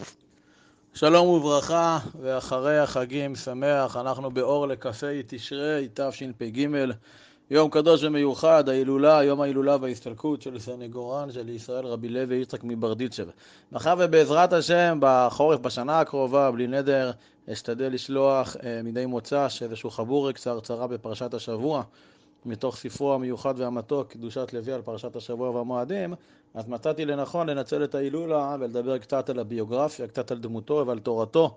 שלום וברכה, ואחרי החגים שמח, אנחנו באור לקפי תשרי תשפ"ג, יום קדוש ומיוחד, ההילולה, יום ההילולה וההסתלקות של סנגורן של ישראל רבי לוי יצחק מברדיצ'ב. מאחר ובעזרת השם בחורף בשנה הקרובה, בלי נדר, אשתדל לשלוח מדי מוצ"ש איזשהו חבורה קצרצרה בפרשת השבוע, מתוך ספרו המיוחד והמתוק, קדושת לוי על פרשת השבוע והמועדים. אז מצאתי לנכון לנצל את ההילולה ולדבר קצת על הביוגרפיה, קצת על דמותו ועל תורתו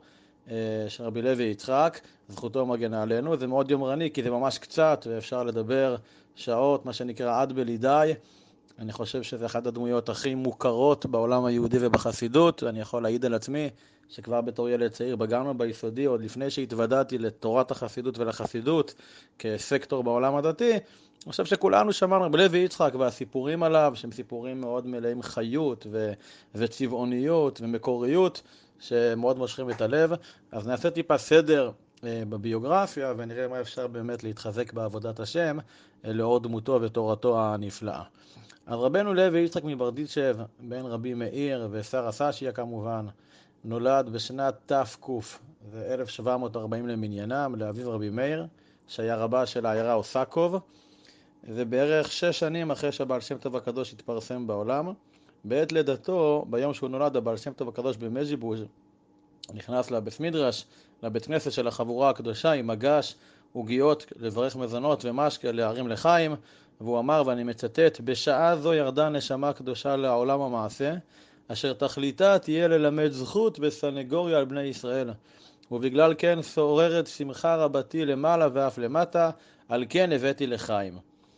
של רבי לוי יצחק, זכותו מגנה עלינו. זה מאוד יומרני כי זה ממש קצת ואפשר לדבר שעות, מה שנקרא עד בלי. אני חושב שזה אחת הדמויות הכי מוכרות בעולם היהודי ובחסידות, ואני יכול להעיד על עצמי שכבר בתור ילד צעיר בגרנו ביסודי, עוד לפני שהתוודעתי לתורת החסידות ולחסידות כסקטור בעולם הדתי, אני חושב שכולנו שמענו רבי לוי יצחק והסיפורים עליו, שהם סיפורים מאוד מלאים חיות וצבעוניות ומקוריות, שמאוד מושכים את הלב. אז נעשה טיפה סדר בביוגרפיה ונראה מה אפשר באמת להתחזק בעבודת השם לאור דמותו ותורתו הנפלאה. אז רבנו לוי יצחק מברדיצ'ב, בן רבי מאיר ושרה סשיה כמובן, נולד בשנת ת"ק, זה 1740 למניינם, לאביו רבי מאיר, שהיה רבה של העיירה אוסקוב. זה בערך 6 שנים אחרי שהבעל שם טוב הקדוש התפרסם בעולם. בעת לידתו, ביום שהוא נולד, הבעל שם טוב הקדוש במז'יבוז' נכנס לבית מדרש, לבית כנסת של החבורה הקדושה, עם מגש וגיות לברך מזונות ומשקה להרים לחיים, והוא אמר, ואני מצטט, בשעה זו ירדה נשמה קדושה לעולם המעשה, אשר תכליתה תהיה ללמד זכות בסנגוריה על בני ישראל, ובגלל כן שוררת שמחה רבתי למעלה ואף למטה, על כן הבאתי לחיים.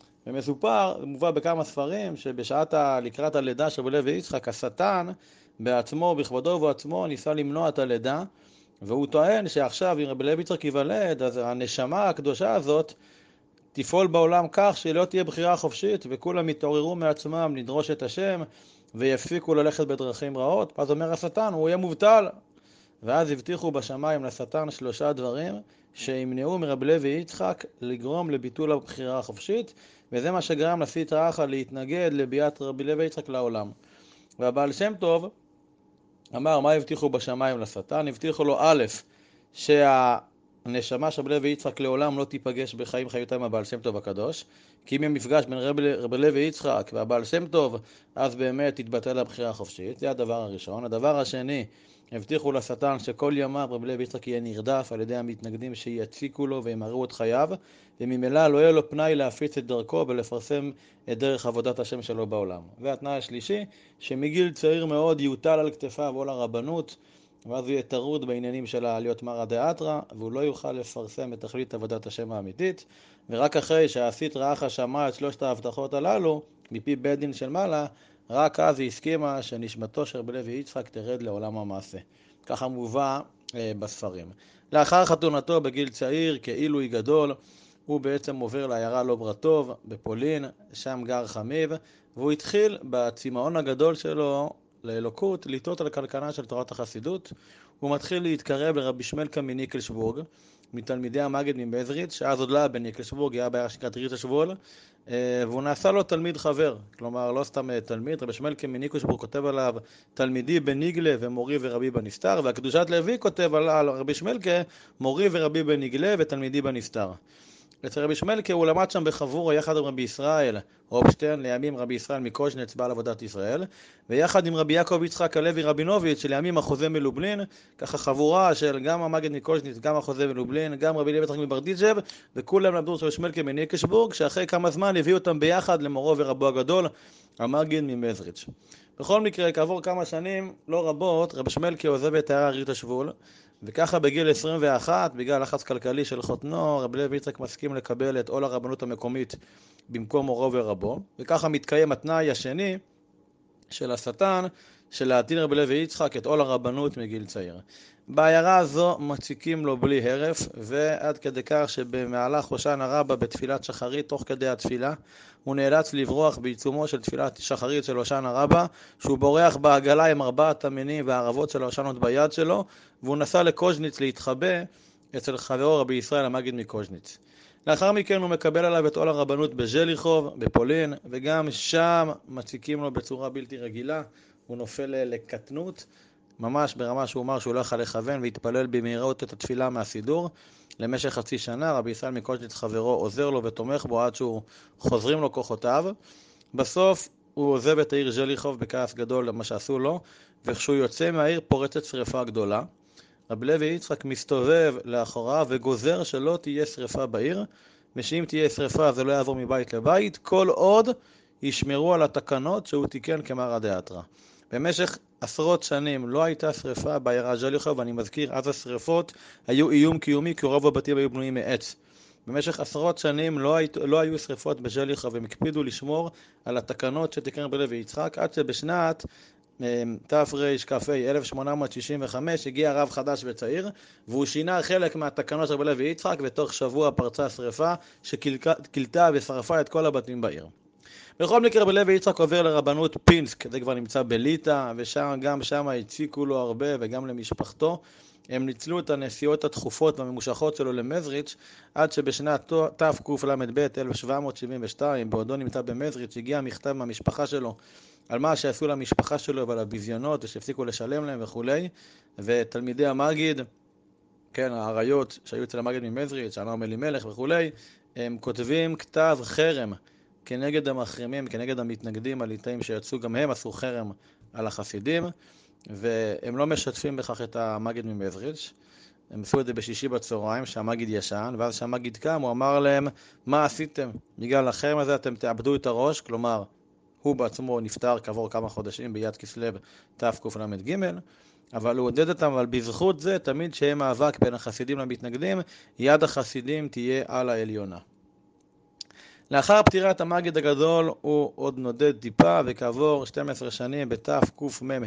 ומסופר, מובא בכמה ספרים, שבשעת לקראת הלידה של רבי לוי יצחק, השטן בעצמו, בכבודו ובעצמו, ניסה למנוע את הלידה, והוא טוען שעכשיו אם רבי לוי יצחק ייוולד, אז הנשמה הקדושה הזאת תפעול בעולם כך שהיא לא תהיה בחירה חופשית, וכולם יתעוררו מעצמם לדרוש את השם, ויפסיקו ללכת בדרכים רעות. אז אומר השטן, הוא יהיה מובטל. ואז הבטיחו בשמיים לשטן 3 דברים שימנעו מרבי לוי יצחק לגרום לביטול הבחירה החופשית, וזה מה שגרם לסטרא אחרא להתנגד לביאת רבי לוי יצחק לעולם. והבעל שם טוב אמר, מה הבטיחו בשמיים לשטן? הבטיחו לו א', שהנשמה של רבי לוי יצחק לעולם לא תיפגש בחיים חיותם הבעל שם טוב הקדוש, כי אם המפגש בין רבי לוי יצחק והבעל שם טוב, אז באמת תתבטל הבחירה החופשית. זה הדבר הראשון. הדבר השני, הבטיחו לשטן שכל ימיו רבי לוי יצחק יהיה נרדף על ידי המתנגדים שיציקו לו וימררו את חייו, וממילא לא יהיה לו פנאי להפיץ את דרכו ולפרסם את דרך עבודת השם שלו בעולם. והתנאי השלישי, שמגיל צעיר מאוד יוטל על כתפיו עול הרבנות, ואז הוא יהיה טרוד בעניינים של להיות מרא דאתרא, והוא לא יוכל לפרסם את תכלית עבודת השם האמיתית, ורק אחרי שהסטרא אחרא שמע את 3 ההבטחות הללו מפי בית דין של מעלה, רק אז היא הסכימה שנשמתו של רבי לוי יצחק תרד לעולם המעשה. ככה מובא בספרים. לאחר חתונתו בגיל צעיר, כעילוי גדול, הוא בעצם עובר לעיירה לוברטוב בפולין, שם גר חמיו, והוא התחיל בצמאון הגדול שלו לאלוקות, לטעות על קלקנה של תורת החסידות. הוא מתחיל להתקרב לרבי שמלקה מניקלשבורג, מתלמידי המגד מבזריץ', שאז עוד לא היה בניקלשבורג, היה בעיירה שנקראת ריטשבול, והוא נעשה לו תלמיד חבר, כלומר לא סתם תלמיד. רבי שמלקה מניקלשבורג כותב עליו תלמידי בניגלה ומורי ורבי בנסתר, והקדושת לוי כותב על רבי שמלקה מורי ורבי בניגלה ותלמידי בנסתר. אצל רבי שמלקה הוא למד שם בחבורה יחד עם רבי ישראל הופשטיין, לימים רבי ישראל מקוז'נץ בעל עבודת ישראל, ויחד עם רבי יעקב יצחק הלוי רבינוביץ' שלימים החוזה מלובלין, ככה חבורה של גם המגד מקוז'נץ, גם החוזה מלובלין, גם רבי לוי יצחק מברדיצ'ב, וכולם למדו רבי שמלקה מניקלשבורג, שאחרי כמה זמן הביאו אותם ביחד למורו ורבו הגדול המגד ממזריץ'. בכל מקרה, כעבור כמה שנים לא רבות, רבי שמלקה עוזב את העיירה ריטשבול, וככה בגיל 21, בגלל לחץ כלכלי של חותנו, רבי לוי יצחק מסכים לקבל את עול הרבנות המקומית במקום מורו ורבו, וככה מתקיים התנאי השני של השטן, של להטיל רבי לוי יצחק את עול הרבנות מגיל צעיר. בעיירה הזו מציקים לו בלי הרף, ועד כדי כך שבמהלך הושענא רבה בתפילת שחרית, תוך כדי התפילה, הוא נאלץ לברוח בעיצומו של תפילת שחרית של הושענא רבה, שהוא בורח בעגלה עם 4 המינים והערבות של ההושענות ביד שלו, והוא נסע לקוז'ניץ להתחבא אצל חברו רבי ישראל המגד מקוז'ניץ. לאחר מכן הוא מקבל עליו את עול הרבנות בז'ליחוב, בפולין, וגם שם מציקים לו בצורה בלתי רגילה, הוא נופל לקטנות, ממש ברמה שהוא אמר שהוא לא יכול לכוון והתפלל במהירות את התפילה מהסידור. למשך חצי שנה רבי ישראל מקוצ'ניץ חברו עוזר לו ותומך בו עד שהוא חוזרים לו כוחותיו. בסוף הוא עוזב את העיר ז'ליחוב בכעס גדול למה שעשו לו, וכשהוא יוצא מהעיר פורצת שריפה גדולה. רבי לוי יצחק מסתובב לאחוריו וגוזר שלא תהיה שריפה בעיר, ושאם תהיה שריפה זה לא יעבור מבית לבית, כל עוד ישמרו על התקנות שהוא תיקן כמרא דאתרא. במשך עשרות שנים לא הייתה שריפה בעיירה ז'ליחוב, ואני מזכיר, אז השריפות היו איום קיומי, כי רוב הבתים היו בנויים מעץ. במשך עשרות שנים לא היו שריפות בז'ליחוב, והם הקפידו לשמור על התקנות שתיקן רבי לוי יצחק, עד שבשנת תרכ"ה 1865 הגיע רב חדש וצעיר, והוא שינה חלק מהתקנות של רבי לוי יצחק, ותוך שבוע פרצה שריפה שכילתה ושרפה את כל הבתים בעיר. בכל מקרה רבי לוי יצחק עובר לרבנות פינסק, זה כבר נמצא בליטא, וגם שם הציקו לו הרבה וגם למשפחתו. הם ניצלו את הנסיעות התכופות והממושכות שלו למזריץ', עד שבשנת תקל"ב 1772, בעודו נמצא במזריץ', הגיע מכתב מהמשפחה שלו על מה שעשו למשפחה שלו ועל הביזיונות ושהפסיקו לשלם להם וכולי. ותלמידי המגיד, כן, האריות שהיו אצל המגיד ממזריץ', ענר אלימלך וכולי, הם כותבים כתב חרם כנגד המחרימים, כנגד המתנגדים הליטאים שיצאו, גם הם עשו חרם על החסידים, והם לא משתפים בכך את המגיד ממזריץ'. הם עשו את זה בשישי בצהריים, שהמגיד ישן, ואז שהמגיד קם, הוא אמר להם, מה עשיתם? בגלל החרם הזה אתם תאבדו את הראש, כלומר, הוא בעצמו נפטר כעבור כמה חודשים ביד כסלו תקל"ג, אבל הוא עודד אותם, אבל בזכות זה, תמיד שיהיה מאבק בין החסידים למתנגדים, יד החסידים תהיה על העליונה. לאחר פטירת המגיד הגדול הוא עוד נודד טיפה, וכעבור 12 שנים בתקמ"ה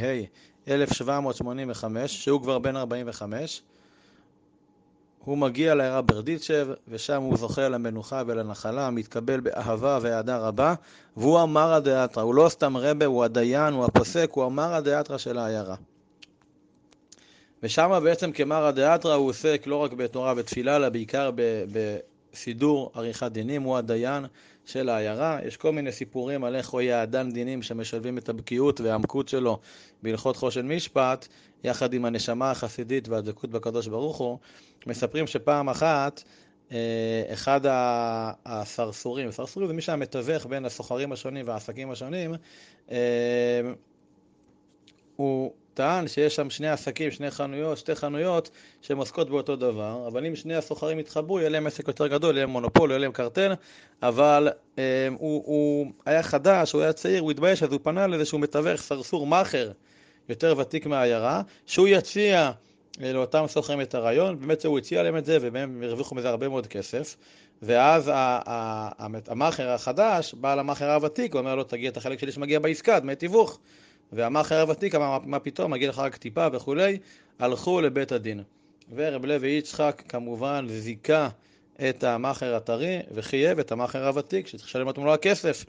1785, שהוא כבר בן 45, הוא מגיע לעיירה ברדיצ'ב, ושם הוא זוכה למנוחה ולנחלה, מתקבל באהבה והאהדה רבה, והוא המרא דאתרא, הוא לא סתם רבה, הוא הדיין, הוא הפוסק, הוא המרא דאתרא של העיירה. ושם בעצם כמרא דאתרא הוא עוסק לא רק בתורה ותפילה, אלא בעיקר בסידור עריכת דינים, הוא הדיין של העיירה. יש כל מיני סיפורים על איך הוא היה דן דינים שמשלבים את הבקיאות והעמקות שלו בהלכות חושן משפט, יחד עם הנשמה החסידית והדבקות בקדוש ברוך הוא. מספרים שפעם אחת אחד הסרסורים, סרסורים זה מי שהמתווך בין הסוחרים השונים והעסקים השונים, הוא טען שיש שם שתי חנויות שהן עוסקות באותו דבר, אבל אם שני הסוחרים יתחברו, יהיה להם עסק יותר גדול, יהיה להם מונופול, יהיה להם קרטל, אבל הוא היה חדש, הוא היה צעיר, הוא התבייש, אז הוא פנה לאיזשהו מתווך סרסור מאחר, יותר ותיק מהעיירה, שהוא יציע לאותם סוחרים את הרעיון, באמת הוא הציע להם את זה, והם הרוויחו מזה הרבה מאוד כסף, ואז המאחר החדש בא למאחר הוותיק, הוא אומר לו, תגיע את החלק שלי שמגיע בעסקה, דמי תיווך. והמאחר הוותיק אמר, מה פתאום, מגיע לך רק טיפה וכולי, הלכו לבית הדין. ורב לוי יצחק כמובן זיקה את המאחר הטרי, וחייב את המאחר הוותיק, שצריך לשלם אותו מלוא הכסף.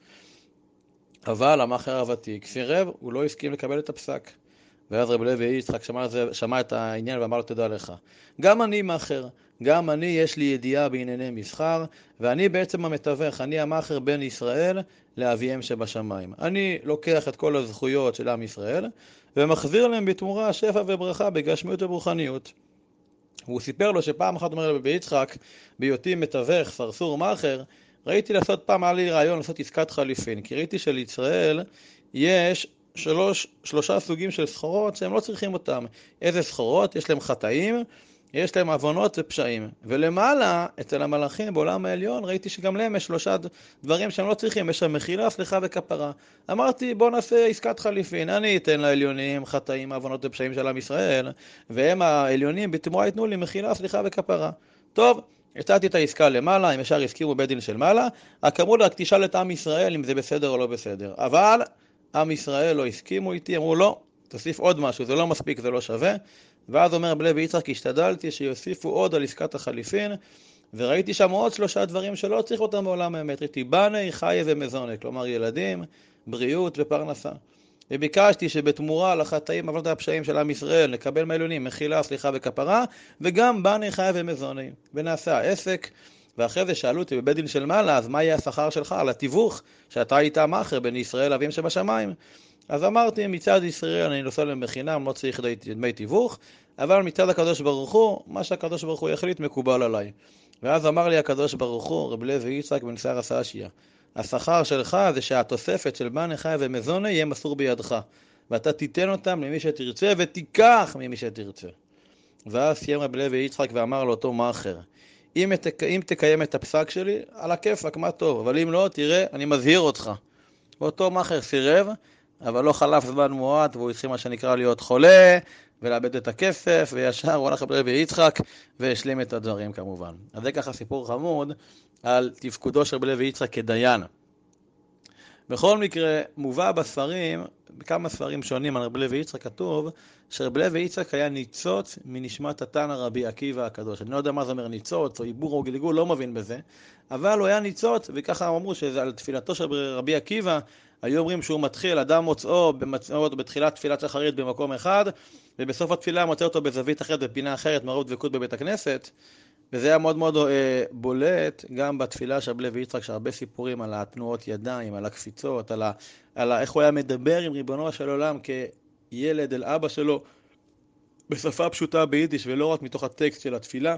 אבל המאחר הוותיק סירב, הוא לא הסכים לקבל את הפסק. ואז רב לוי יצחק שמע את העניין ואמר לו, תדע לך, גם אני מאחר, גם אני יש לי ידיעה בענייני מסחר, ואני בעצם המתווך, אני המאחר בין ישראל לאביהם שבשמיים. אני לוקח את כל הזכויות של עם ישראל, ומחזיר להם בתמורה שפע וברכה בגשמיות וברוחניות. הוא סיפר לו שפעם אחת אומר רבי יצחק, בהיותי מתווך, סרסור מאחר, ראיתי פעם היה לי רעיון לעשות עסקת חליפין, כי ראיתי שלישראל יש שלושה סוגים של סחורות שהם לא צריכים אותם. איזה סחורות? יש להם חטאים, יש להם עוונות ופשעים. ולמעלה, אצל המלאכים בעולם העליון, ראיתי שגם להם יש שלושה דברים שהם לא צריכים. יש שם מחילה, סליחה וכפרה. אמרתי, בוא נעשה עסקת חליפין. אני אתן לעליונים חטאים, עוונות ופשעים של עם ישראל, והם העליונים בתמורה ייתנו לי מחילה, סליחה וכפרה. טוב, הצעתי את העסקה למעלה, הם ישר הסכימו בית דין של מעלה, רק אמרו רק תשאל את עם ישראל אם זה בסדר או לא בסדר. אבל עם ישראל לא הסכימו איתי, אמרו לא, תוסיף עוד משהו, זה לא מספיק, זה לא שווה. ואז אומר רבי לוי יצחק, השתדלתי שיוסיפו עוד על עסקת החליפין, וראיתי שם עוד 3 דברים שלא צריך אותם בעולם האמת. ראיתי בני, חי ומזונה, כלומר ילדים, בריאות ופרנסה. וביקשתי שבתמורה לחטאים, עוונות הפשעים של עם ישראל, נקבל מהעליונים מחילה, סליחה וכפרה, וגם בני, חי ומזונה. ונעשה העסק, ואחרי זה שאלו אותי בבית דין של מעלה, אז מה יהיה השכר שלך על התיווך שאתה היית מאחר בין ישראל לאביהם שבשמיים? אז אמרתי, מצד ישראל אני נוסע להם בחינם, לא צריך דמי תיווך, אבל מצד הקדוש ברוך הוא, מה שהקדוש ברוך הוא יחליט מקובל עליי. ואז אמר לי הקדוש ברוך הוא, רב לוי יצחק בן שיער הסשיא, השכר שלך זה שהתוספת של בני חי ומזונה יהיה מסור בידך, ואתה תיתן אותם למי שתרצה ותיקח ממי שתרצה. ואז סיים רב לוי יצחק ואמר לאותו מאחר, אם תקיים את הפסק שלי, על הכיפק, מה טוב, אבל אם לא, תראה, אני מזהיר אותך. ואותו מאחר סירב, אבל לא חלף זמן מועט, והוא התחיל מה שנקרא להיות חולה, ולאבד את הכסף, וישר הוא הלך רב לוי יצחק, והשלים את הדברים כמובן. אז זה ככה סיפור חמוד על תפקודו של רב לוי יצחק כדיין. בכל מקרה, מובא בספרים, בכמה ספרים שונים על רב לוי יצחק כתוב, שרב לוי יצחק היה ניצוץ מנשמת התנא רבי עקיבא הקדוש. אני לא יודע מה זה אומר ניצוץ, או עיבור או גלגול, לא מבין בזה, אבל הוא היה ניצוץ, וככה אמרו שזה על תפילתו של רבי עקיבא, היו אומרים שהוא מתחיל, אדם מוצאו בתחילת תפילת שחרית במקום אחד, ובסוף התפילה מוצא אותו בזווית אחרת, בפינה אחרת, מרוב דבקות בבית הכנסת, וזה היה מאוד מאוד בולט גם בתפילה של רב לוי יצחק, שהרבה סיפורים על התנועות ידיים, על הקפיצות, על איך הוא היה מדבר עם ריבונו של עולם כילד אל אבא שלו, בשפה פשוטה ביידיש, ולא רק מתוך הטקסט של התפילה.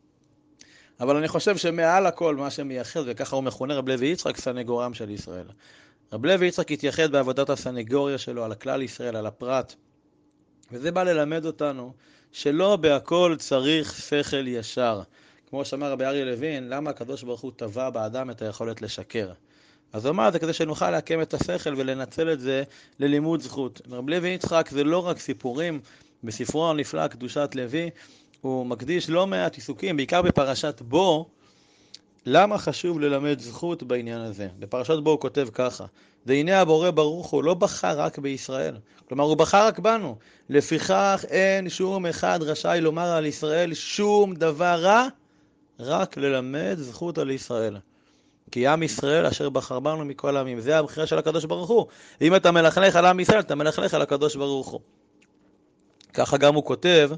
אבל אני חושב שמעל הכל מה שמייחד, וככה הוא מכונה רב לוי יצחק, סנגורם של ישראל. רב לוי יצחק התייחד בעבודת הסנגוריה שלו על הכלל ישראל, על הפרט. וזה בא ללמד אותנו שלא בהכל צריך שכל ישר. כמו שאמר רבי אריה לוין, למה הקדוש ברוך הוא טבע באדם את היכולת לשקר? אז הוא אמר, זה כדי שנוכל להקם את השכל ולנצל את זה ללימוד זכות. רב לוי יצחק זה לא רק סיפורים, בספרו הנפלא קדושת לוי, הוא מקדיש לא מעט עיסוקים, בעיקר בפרשת בו, למה חשוב ללמד זכות בעניין הזה? בפרשת בו הוא כותב ככה, והנה הבורא ברוך הוא לא בחר רק בישראל, כלומר הוא בחר רק בנו, לפיכך אין שום אחד רשאי לומר על ישראל שום דבר רע, רק ללמד זכות על ישראל. כי עם ישראל אשר בחר בנו מכל העמים, זה הבחירה של הקדוש ברוך הוא. אם אתה מלכלך על עם ישראל, אתה מלכלך על הקדוש ברוך הוא. ככה גם הוא כותב,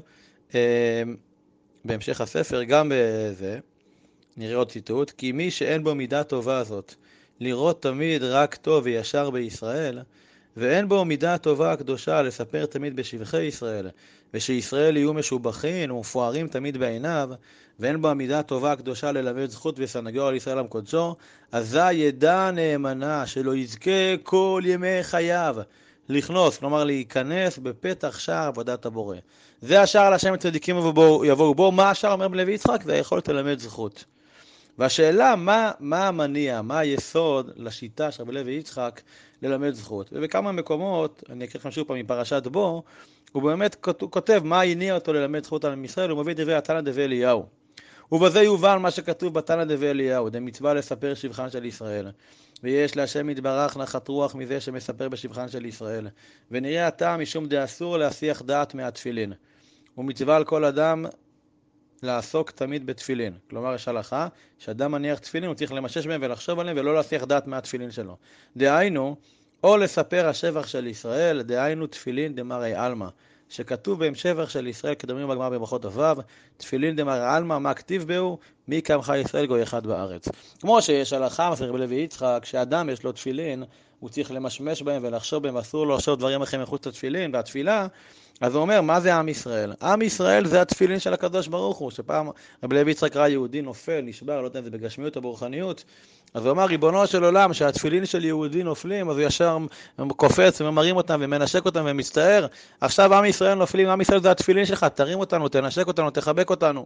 בהמשך הספר, גם בזה, נראה עוד ציטוט, כי מי שאין בו מידה טובה הזאת, לראות תמיד רק טוב וישר בישראל, ואין בו מידה טובה הקדושה לספר תמיד בשבחי ישראל, ושישראל יהיו משובחים ומפוארים תמיד בעיניו, ואין בו המידה הטובה הקדושה ללמד זכות וסנגור על ישראל המקודשו, אזי ידע נאמנה שלא יזכה כל ימי חייו לכנוס, כלומר להיכנס בפתח שער עבודת הבורא. זה השער להשם צדיקים יבואו בו. מה השער אומר רב לוי יצחק? זה היכולת ללמד זכות. והשאלה מה המניע, מה היסוד לשיטה של רב לוי יצחק ללמד זכות. ובכמה מקומות, אני אקריא לכם שוב פעם מפרשת בו, הוא באמת כותב מה הניע אותו ללמד זכות על עם ישראל, הוא מביא דברי התנא דבי אליהו. ובזה יובן מה שכתוב בתנא דבי אליהו, דמצווה לספר שבחן של ישראל. ויש להשם יתברך נחת רוח מזה שמספר בשבחן של ישראל. ונראה הטעם משום דאסור להסיח דעת מהתפילין. ומצווה על כל אדם לעסוק תמיד בתפילין. כלומר, יש הלכה, שאדם מניח תפילין, הוא צריך למשש בהם ולחשוב עליהם, ולא להסיח דעת מהתפילין שלו. דהיינו, או לספר השבח של ישראל, דהיינו תפילין דמרי עלמא, שכתוב בהם שבח של ישראל, כדומים בגמרא בברכות ו', תפילין דמרי עלמא, מה כתיב בהו? מי קמך ישראל גוי אחד בארץ. כמו שיש הלכה, מסביר רבי לוי יצחק, כשאדם יש לו תפילין, הוא צריך למשמש בהם ולחשוב בהם, אסור לו לחשוב דברים אחרים מחוץ לתפילין, והתפילה, אז הוא אומר, מה זה עם ישראל? עם ישראל זה התפילין של הקדוש ברוך הוא, שפעם רבי לוי יצחק ראה יהודי נופל, נשבר, לא יודע אם זה בגשמיות או ברוחניות, אז הוא אמר, ריבונו של עולם, שהתפילין של יהודי נופלים, אז הוא ישר קופץ וממרים אותם ומנשק אותם ומצטער, עכשיו עם ישראל נופלים, עם ישראל זה התפילין שלך, תרים אותנו, תנשק אותנו, תחבק אותנו.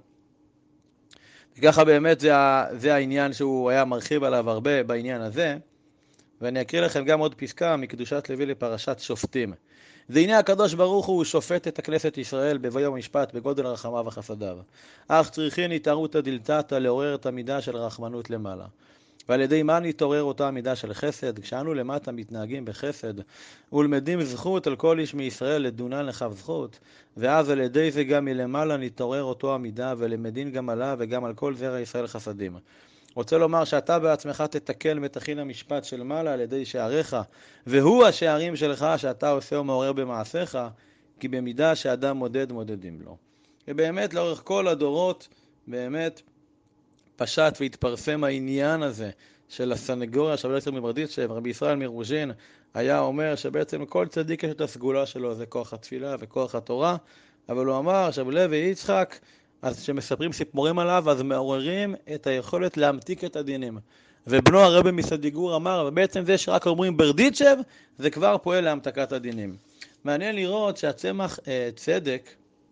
וככה באמת זה העניין שהוא היה מרחיב עליו הרבה בעניין הזה, ואני אקריא לכם גם עוד פסקה מקדושת לוי לפרשת שופטים. והנה הקדוש ברוך הוא שופט את הכנסת ישראל בביום המשפט בגודל רחמיו וחסדיו. אך צריכין התערותא דלתתא לעורר את המידה של רחמנות למעלה. ועל ידי מה נתעורר אותה המידה של חסד? כשאנו למטה מתנהגים בחסד ולמדים זכות על כל איש מישראל לדונן לכף זכות, ואז על ידי זה גם מלמעלה נתעורר אותו המידה ולמדין גם עליו וגם על כל זרע ישראל חסדים. רוצה לומר שאתה בעצמך תתקן ותכין המשפט של מעלה על ידי שעריך, והוא השערים שלך שאתה עושה ומעורר במעשיך, כי במידה שאדם מודד מודדים לו. ובאמת לאורך כל הדורות, באמת פשט והתפרסם העניין הזה של הסנגוריה של רבי יצחק מברדיצ'ב, רבי ישראל מרוז'ין, היה אומר שבעצם כל צדיק יש את הסגולה שלו, זה כוח התפילה וכוח התורה, אבל הוא אמר שרבי לוי יצחק, אז כשמספרים סיפורים עליו, אז מעוררים את היכולת להמתיק את הדינים. ובנו הרבי מסדיגור אמר, ובעצם זה שרק אומרים ברדיצ'ב, זה כבר פועל להמתקת הדינים. מעניין לראות שהצמח צדק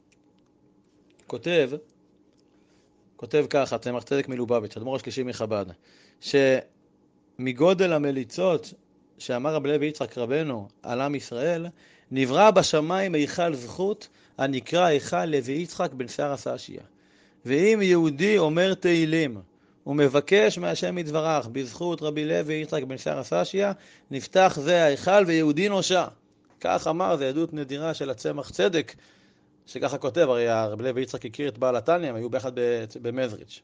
כותב ככה, צמח צדק מלובביץ', אדמו"ר השלישי מחב"ד, שמגודל המליצות שאמר רבי לוי יצחק רבנו על עם ישראל, נברא בשמיים היכל זכות הנקרא היכל לוי יצחק בן שרה סשיה. ואם יהודי אומר תהילים ומבקש מהשם יתברך בזכות רבי לוי יצחק בן שרה סשיה, נפתח זה ההיכל ויהודי נושע. כך אמר, זה עדות נדירה של הצמח צדק, שככה כותב, הרי רבי לוי יצחק הכיר את בעל התניא, הם היו ביחד במזריץ'.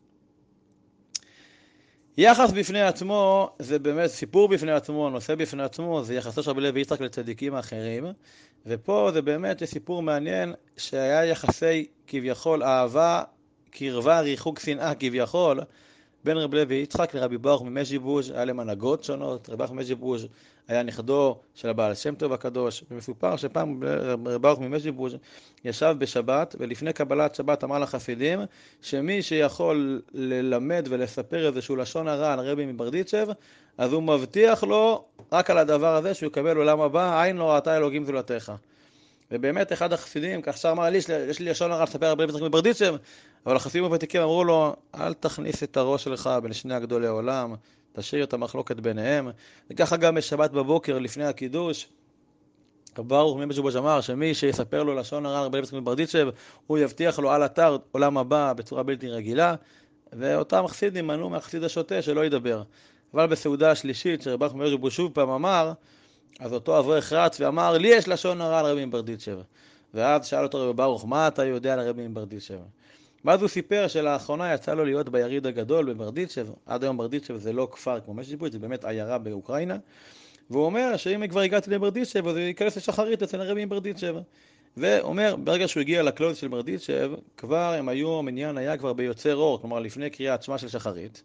יחס בפני עצמו, זה באמת סיפור בפני עצמו, נושא בפני עצמו, זה יחסו של רבי לוי יצחק לצדיקים האחרים, ופה זה באמת סיפור מעניין, שהיה יחסי כביכול אהבה, קרבה, ריחוק, שנאה כביכול, בין רבי לוי יצחק לרבי ברוך ממז'יבוז', היה להם הנהגות שונות. רבי ברוך ממז'יבוז' היה נכדו של הבעל שם טוב הקדוש, ומסופר שפעם רבי ברוך ממז'יבוז' ישב בשבת, ולפני קבלת שבת אמר לחסידים, שמי שיכול ללמד ולספר איזשהו לשון הרע על רבי מברדיצ'ב, אז הוא מבטיח לו רק על הדבר הזה שהוא יקבל עולם הבא, עין לא ראתה אלוקים זולתך. ובאמת אחד החסידים, כך שאמר לי, יש לי לשון הרע לספר על רבי יצחק מברדיצ'ב, אבל החסידים הוותיקים אמרו לו, אל תכניס את הראש שלך בין שני הגדולי עולם, תשאיר את המחלוקת ביניהם. וככה גם בשבת בבוקר לפני הקידוש, רבי ברוך ממז'יבוז' אמר שמי שיספר לו לשון הרע על רבי יצחק מברדיצ'ב, הוא יבטיח לו על אתר עולם הבא בצורה בלתי רגילה, ואותם חסידים מנעו מהחסיד השוטה שלא ידבר. אבל בסעודה השלישית שרבי ברוך ממז'יבוז' שוב פעם אמר, אז אותו אברך רץ ואמר, לי יש לשון הרע על רבי מברדיצ'ב. ואז שאל אותו רבי ברוך, מה אתה יודע על רבי מברדיצ'ב? ואז הוא סיפר שלאחרונה יצא לו להיות ביריד הגדול בברדיצ'ב. עד היום ברדיצ'ב זה לא כפר כמו מז'יבוז', זה באמת עיירה באוקראינה. והוא אומר שאם כבר הגעתי לברדיצ'ב, אז הוא ייכנס לשחרית אצל רבי מברדיצ'ב. ואומר, ברגע שהוא הגיע לקלוז של ברדיצ'ב, כבר הם היו, המניין היה כבר ביוצר אור, כלומר לפני קריאת שמע של שחרית.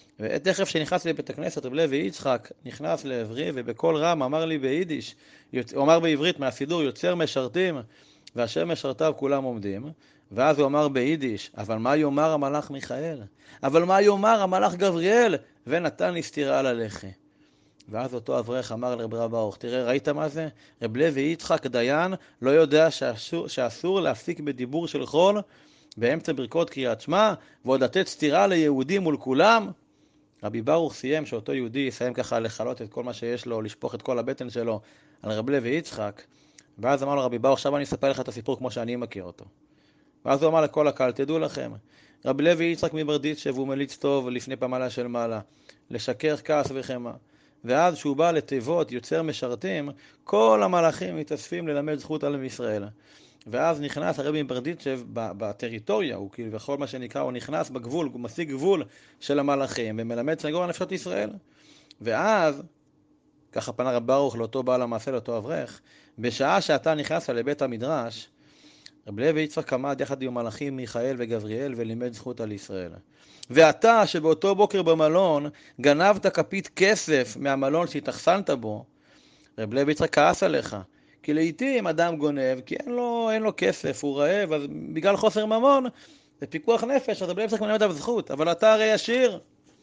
ותכף שנכנס לבית הכנסת, רבי לוי יצחק נכנס לעברי, ובקול רם אמר לי ביידיש, הוא אמר בעברית מהסידור, יוצר משרתים, ואשר משרתיו כולם עומדים. ואז הוא אמר ביידיש, אבל מה יאמר המלאך מיכאל? אבל מה יאמר המלאך גבריאל? ונתן לי סטירה על הלחי. ואז אותו אברך אמר לרבי ברוך, תראה, ראית מה זה? רבי לוי יצחק דיין לא יודע שאסור להפסיק בדיבור של חול באמצע ברכות קריאת שמע, ועוד לתת סטירה ליהודים מול כולם. רבי ברוך סיים שאותו יהודי יסיים ככה לחלות את כל מה שיש לו, לשפוך את כל הבטן שלו על רבי לוי יצחק. ואז אמר לו רבי ברוך, עכשיו אני אספר לך את הסיפור כמו שאני מכיר אותו. ואז הוא אמר לכל הקהל, תדעו לכם, רבי לוי יצחק מברדיצ'ב הוא מליץ טוב לפני פמלה של מעלה, לשכר כעס וחמה. ואז שהוא בא לתיבות יוצר משרתים, כל המלאכים מתאספים ללמד זכות על עם ישראל. ואז נכנס הרבי מברדיצ'ב בטריטוריה, הוא כאילו בכל מה שנקרא, הוא נכנס בגבול, הוא משיג גבול של המלאכים, ומלמד סנגור על נפשות ישראל. ואז, ככה פנה רבי ברוך לאותו בעל המעשה, לאותו אברך, בשעה שאתה נכנס לבית המדרש, רבי לוי יצחק עמד יחד עם מלאכים מיכאל וגבריאל ולימד זכות על ישראל. ואתה שבאותו בוקר במלון גנבת כפית כסף מהמלון שהתאכסנת בו, רבי לוי יצחק כעס עליך. כי לעתים אדם גונב, כי אין לו כסף, הוא רעב, אז בגלל חוסר ממון, זה פיקוח נפש, אז רבי לוי יצחק מלמד עליו זכות. אבל אתה הרי ישיר,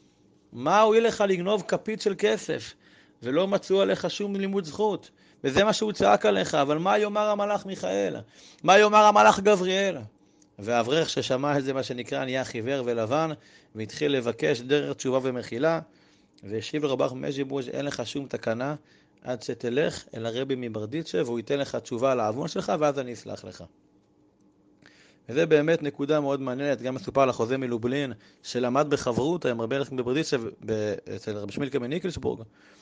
מה הועיל לך לגנוב כפית של כסף? ולא מצאו עליך שום לימוד זכות. וזה מה שהוא צעק עליך, אבל מה יאמר המלאך מיכאל? מה יאמר המלאך גבריאל? והאברך ששמע את זה, מה שנקרא, נהיה חיוור ולבן, והתחיל לבקש דרך תשובה ומחילה, והשיב לרבי ברוך ממז'יבוז', אין לך שום תקנה, עד שתלך אל הרבי מברדיצ'ב, והוא ייתן לך תשובה על העוון שלך, ואז אני אסלח לך. וזה באמת נקודה מאוד מעניינת, גם מסופר על החוזה מלובלין, שלמד בחברות עם רבי יצחק מברדיצ'ב, אצל רבי שמעילקה מניקלסבורג,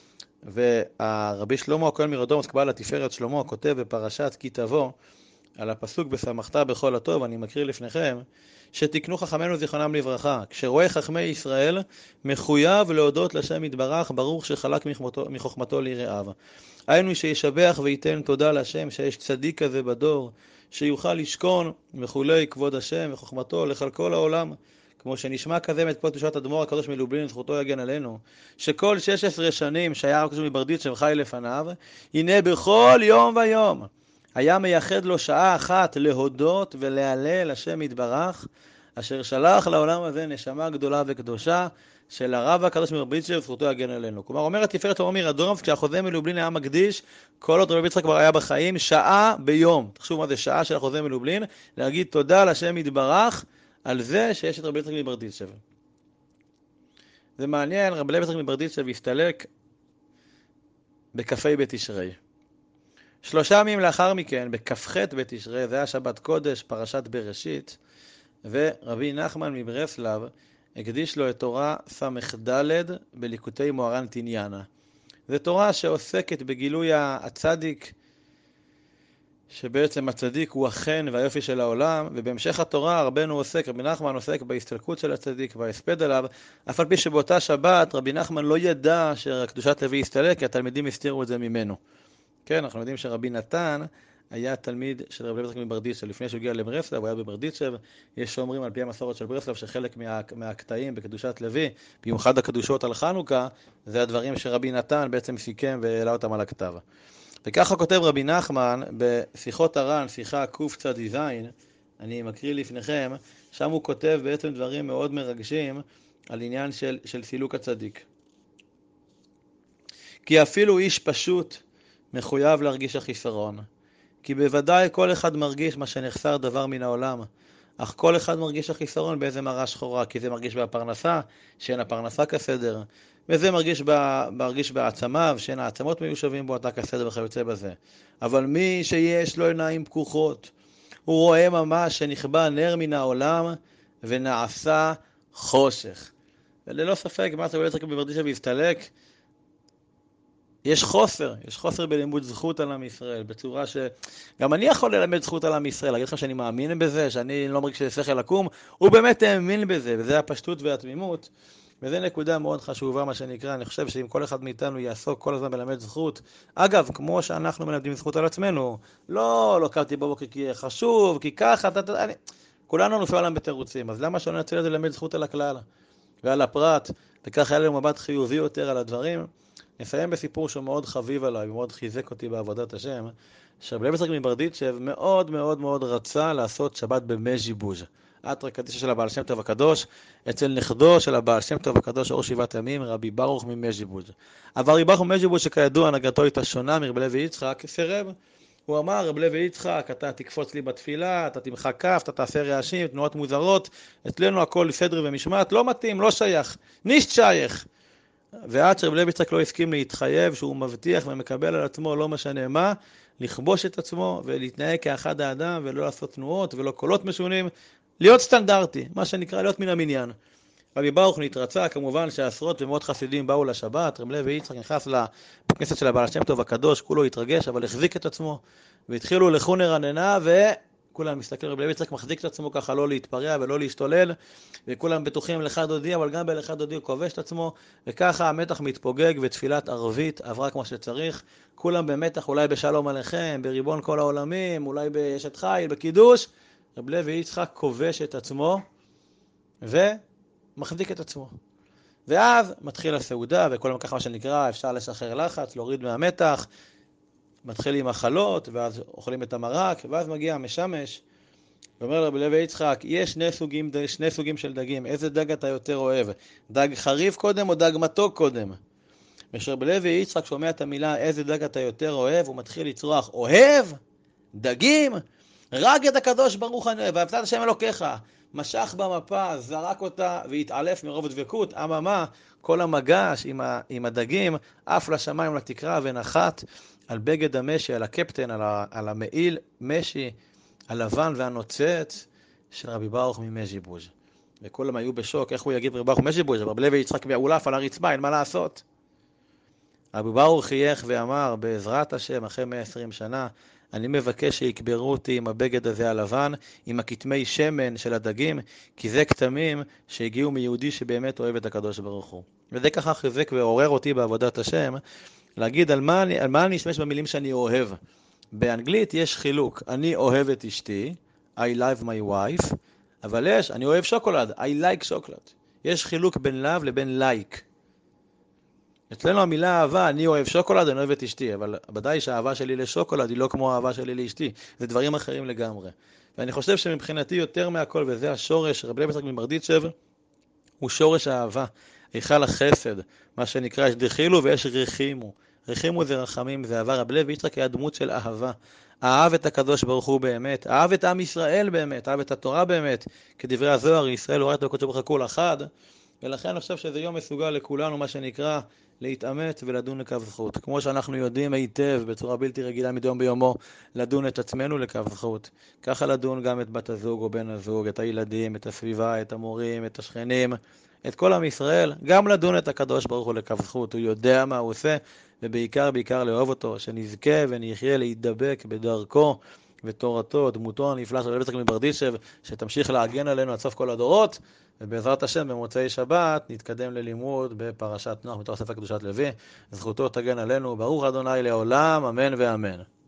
והרבי שלמה הכהן מרודומסק, בעל התפארת שלמה, כותב בפרשת כי תבוא, על הפסוק בשמחת בכל הטוב, אני מקריא לפניכם, שתקנו חכמינו זיכרונם לברכה, כשרואה חכמי ישראל, מחויב להודות לשם יתברך, ברוך שחלק מחוכמתו ליראיו. היינו שישבח וייתן תודה לשם, שיש צדיק כזה בדור, שיוכל לשכון וכולי כבוד השם וחוכמתו לכל כל העולם, כמו שנשמע כזה את פות קדושת אדמו"ר הקדוש מלובלין, זכותו יגן עלינו, שכל 16 שנים שהיה הרב הקדוש מברדיצ'ב חי לפניו, הנה בכל יום ויום היה מייחד לו שעה אחת להודות ולהלל השם יתברך, אשר שלח לעולם הזה נשמה גדולה וקדושה של הרב הקדוש מברדיצ'ב, זכותו יגן עלינו. כלומר, אומרת תפארת שלמה מרדורוב, כשהחוזה מלובלין היה מקדיש, כל עוד רבי יצחק כבר היה בחיים, שעה ביום. תחשבו מה זה שעה של החוזה מלובלין, להגיד תודה לשם יתברך על זה שיש את רבי יצחק מברדיצ'ב. זה מעניין, רבי יצחק מברדיצ'ב הסתלק בכ"ה בתשרי. 3 ימים לאחר מכן, בכ"ח בתשרי, זה היה שבת קודש, פרשת בראשית, ורבי נחמן מברסלב הקדיש לו את תורה ס"ד בליקוטי מוהר"ן תניאנה. זו תורה שעוסקת בגילוי הצדיק, שבעצם הצדיק הוא החן והיופי של העולם, ובהמשך התורה רבי נחמן עוסק בהסתלקות של הצדיק וההספד עליו, אף על פי שבאותה שבת רבי נחמן לא ידע שקדושת לוי הסתלק, כי התלמידים הסתירו את זה ממנו. כן, אנחנו יודעים שרבי נתן היה תלמיד של רבי יצחק מברדיצ'ב, לפני שהוא הגיע לברסלב, הוא היה בברדיצ'ב. יש שאומרים על פי המסורת של ברסלב שחלק מהקטעים בקדושת לוי, במיוחד הקדושות על חנוכה, זה הדברים שרבי נתן בעצם סיכם והעלה אותם על הכתב. וככה כותב רבי נחמן בשיחות הר"ן, שיחה קצ"ז, אני מקריא לפניכם, שם הוא כותב בעצם דברים מאוד מרגשים על עניין של סילוק הצדיק. כי אפילו איש פשוט מחויב להרגיש החיסרון. כי בוודאי כל אחד מרגיש מה שנחסר דבר מן העולם, אך כל אחד מרגיש החיסרון באיזה מראה שחורה, כי זה מרגיש בפרנסה, שאין הפרנסה כסדר, וזה מרגיש בעצמיו, שאין העצמות מיושבים בו, אתה כסדר וכיוצא בזה. אבל מי שיש לו עיניים פקוחות, הוא רואה ממש שנכבה נר מן העולם ונעשה חושך. וללא ספק, מה שרבי יצחק מברדיצ'ב והסתלק, יש חוסר בלימוד זכות על עם ישראל, בצורה שגם אני יכול ללמד זכות על עם ישראל, להגיד לכם שאני מאמין בזה, שאני לא מרגיש שזה שכל לקום, הוא באמת האמין בזה, וזה הפשטות והתמימות, וזה נקודה מאוד חשובה, מה שנקרא. אני חושב שאם כל אחד מאיתנו יעסוק כל הזמן בלמד זכות, אגב, כמו שאנחנו מלמדים זכות על עצמנו, לא קמתי בבוקר כי חשוב, כי ככה, כולנו נופל עליהם בתירוצים, אז למה שלא נצא לזה ללמד זכות על הכלל ועל הפרט, וככה היה לנו מבט חיובי יותר על הדברים. נסיים בסיפור שמאוד חביב עליי ומאוד חיזק אותי בעבודת השם, שרבי יצחק מברדיצ'ב מאוד מאוד מאוד רצה לעשות שבת במז'יבוז', אתרא קדישא של הבעל שם טוב הקדוש, אצל נכדו של הבעל שם טוב הקדוש אור 7 ימים, רבי ברוך ממז'יבוז'. אבל רבי ברוך ממז'יבוז' שכידוע הנהגתו הייתה שונה מרבי לוי יצחק, סירב. הוא אמר, רבי לוי יצחק, אתה תקפוץ לי בתפילה, אתה תמחא כף, אתה תעשה רעשים, תנועות מוזרות, אצלנו הכל סדר ומשמעת, לא מתאים, לא שייך, נישט שייך. ועד שרבי לוי יצחק לא הסכים להתחייב שהוא מבטיח ומקבל על עצמו לא משנה מה, לכבוש את עצמו ולהתנהג כאחד האדם ולא לעשות תנועות ולא קולות משונים, להיות סטנדרטי, מה שנקרא להיות מן המניין. רבי ברוך נתרצה, כמובן שעשרות ומאות חסידים באו לשבת, רבי לוי יצחק נכנס לכנסת של הבעל שם טוב הקדוש, כולו התרגש אבל החזיק את עצמו, והתחילו לחונר עננה כולם מסתכלים, רבי לוי יצחק מחזיק את עצמו ככה לא להתפרע ולא להשתולל, וכולם בטוחים לך דודי, אבל גם בלך דודי הוא כובש את עצמו, וככה המתח מתפוגג ותפילת ערבית עברה כמו שצריך, כולם במתח, אולי בשלום עליכם, בריבון כל העולמים, אולי באשת חיל, בקידוש, רבי לוי יצחק כובש את עצמו ומחזיק את עצמו. ואז מתחיל הסעודה, וכולם ככה מה שנקרא, אפשר לשחרר לחץ, להוריד מהמתח, מתחיל עם החלות, ואז אוכלים את המרק, ואז מגיע המשמש, ואומר לרבי לוי יצחק, יש שני סוגים של דגים, איזה דג אתה יותר אוהב? דג חריף קודם או דג מתוק קודם? ושרבי לוי יצחק שומע את המילה, איזה דג אתה יותר אוהב? הוא מתחיל לצרוח, אוהב? דגים? רק את הקדוש ברוך אני אוהב, ואהבת השם אלוקיך. משך במפה, זרק אותה והתעלף מרוב דבקות, אממה, כל המגש עם הדגים, עף לשמיים לתקרה ונחת על בגד המשי, על הקפטן, על המעיל משי, הלבן והנוצץ של רבי ברוך ממז'יבוז'. וכולם היו בשוק, איך הוא יגיד רבי ברוך ממז'יבוז'? רבי לוי יצחק מעולף על הרצפה, אין מה לעשות. רבי ברוך חייך ואמר, בעזרת השם, אחרי 120 שנה, אני מבקש שיקברו אותי עם הבגד הזה הלבן, עם הכתמי שמן של הדגים, כי זה כתמים שהגיעו מיהודי שבאמת אוהב את הקדוש ברוך הוא. וזה ככה חיזק ועורר אותי בעבודת השם, להגיד על מה אני אשתמש במילים שאני אוהב. באנגלית יש חילוק, אני אוהב את אשתי, I love my wife, אבל אני אוהב שוקולד, I like chocolate. יש חילוק בין love לבין like. אצלנו המילה אהבה, אני אוהב שוקולד, אני אוהב את אשתי, אבל ודאי שהאהבה שלי לשוקולד היא לא כמו האהבה שלי לאשתי, זה דברים אחרים לגמרי. ואני חושב שמבחינתי יותר מהכל, וזה השורש, רבי לוי יצחק מברדיצ'ב, הוא שורש האהבה, היכל החסד, מה שנקרא, יש דחילו ויש רחימו. רחימו זה רחמים, זה אהבה. רבי לוי יצחק היה דמות של אהבה. אהב את הקדוש ברוך הוא באמת, אהב את עם ישראל באמת, אהב את התורה באמת, כדברי הזוהר, ישראל הוא את הקדוש ברוך הוא כל אחד, ולכן אני חושב שזה יום מסוגל לכולנו, מה שנקרא, להתאמץ ולדון לכף זכות. כמו שאנחנו יודעים היטב, בצורה בלתי רגילה מדי יום ביומו, לדון את עצמנו לכף זכות. ככה לדון גם את בת הזוג או בן הזוג, את הילדים, את הסביבה, את המורים, את השכנים, את כל עם ישראל, גם לדון את הקדוש ברוך הוא לכף זכות. הוא יודע מה הוא עושה, ובעיקר לאהוב אותו, שנזכה ונחיה להידבק בדרכו ותורתו, דמותו הנפלאה של רבי יצחק מברדיצ'ב, שתמשיך להגן עלינו עד סוף כל הדורות, ובעזרת השם במוצאי שבת נתקדם ללימוד בפרשת נוח מתוך ספר קדושת לוי. זכותו תגן עלינו, ברוך ה' לעולם, אמן ואמן.